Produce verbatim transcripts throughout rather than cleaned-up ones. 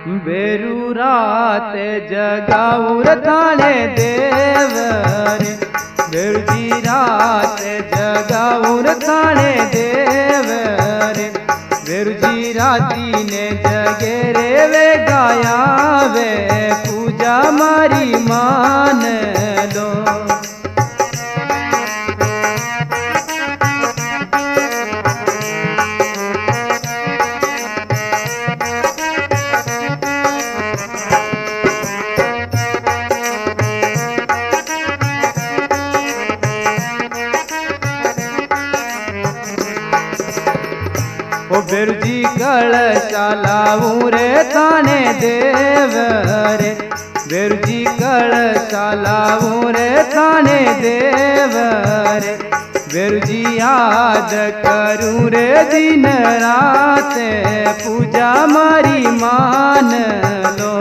बेरू रात जगाऊर थाने देव रे, बेरूजी रात जगाऊर थाने देव रे, बेरूजी राती ने जगे रे वे गाया वे पूजा मारी मान लो। ओ बेरूजी कलशालाऊं रे थाने देव रे, बेरूजी कलशालाऊं रे थाने देव रे, बेरूजी याद करूं रे दिन रात पूजा मारी मान लो।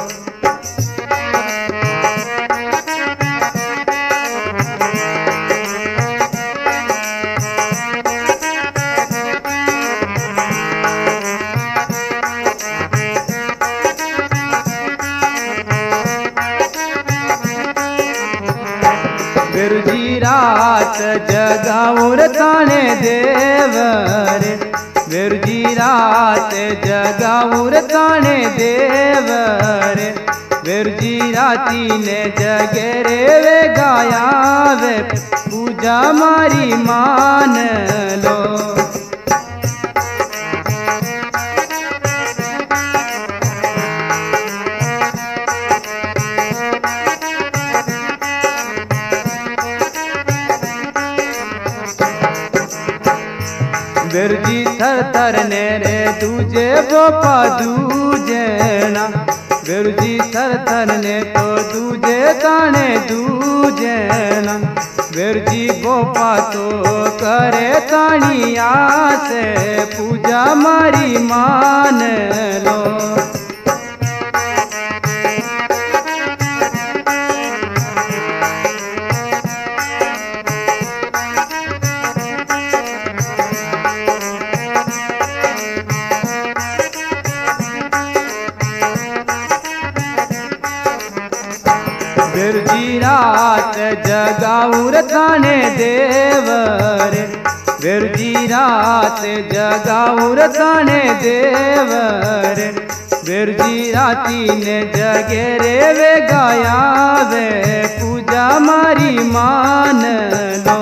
बेरूजी रात जगाऊं रे थाने देव रे, बेरूजी रात जगाऊं रे थाने देव रे, बेरूजी राती ने जगे रे वे गाया वे पूजा मारी मान लो। बेरूजी थर थर ने रे दूजे बोपा दूजे ना, बेरूजी थर थर ने तो दूजे ताने दूजे ना, बेरूजी बोपा तो करे तानिया से पूजा मारी मान लो। बेरूजी रात जगाऊं रे थाने देव रे, बेरूजी रात जगाऊं रे थाने देव रे, बेरूजी राती ने जगे रे वे गाया वे पूजा मारी मान लो।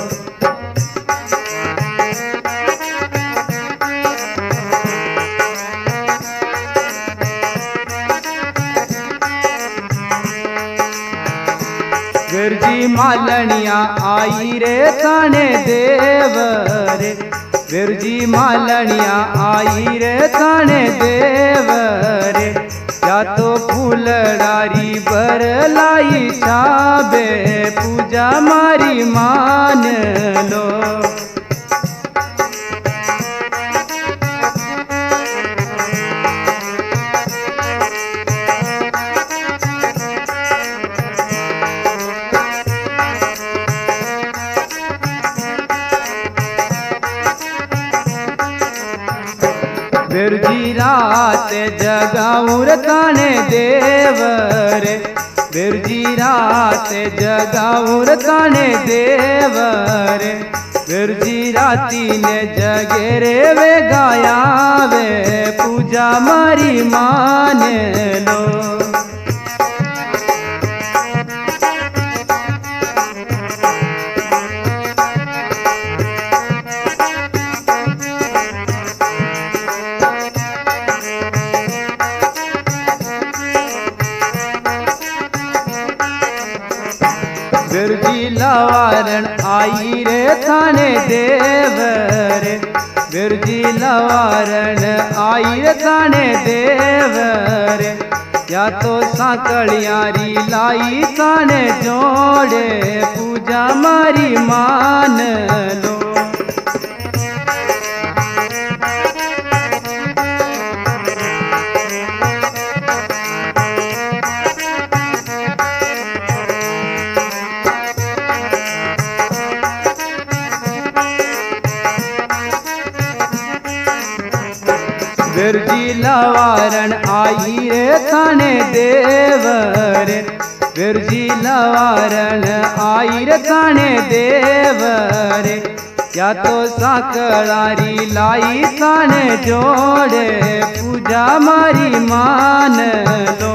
बेरूजी मालनिया आई रे थाने देव रे, बेरूजी मालनिया आई रे थाने देव रे, या तो फूलडारी बर लाई छाबे पूजा मारी मान लो। बेरूजी रात जगाऊं रे थाने देव रे, बेरूजी रात जगाऊं रे थाने देव रे, बेरूजी राती ने जगे रे वे गाया वे पूजा मारी मान लो। बेरूजी लवारण आई रे थाने देव रे, बेरूजी लवारण आई रे थाने देव रे, या तो साकड़ियारी लाई थाने जोड़े पूजा मारी मान लो। बेरूजी लवारण आई रे थाने देव रे, वेरुजी लवारण आई रे थाने देव रे। या तो साकड़ारी लाई थाने जोड़े, पूजा मारी मान लो।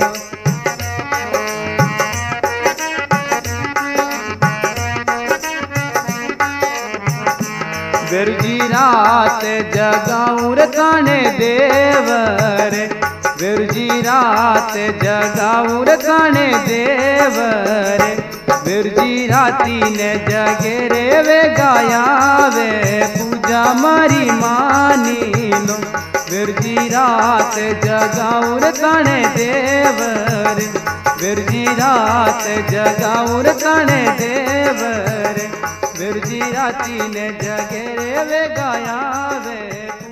वेरुजी रात जगाऊं रे थाने देव रे, वेरुजी रात जगाऊं रे थाने देव रे। वेरुजी राती ने जगे रे वे गाया वे, पूजा मारी मानी लो। वेरुजी रात जगाऊं रे थाने देव रे, वेरुजी रात जगाऊं रे थाने देव रे। वेरुजी राती ने जगे रे वे गाया वे।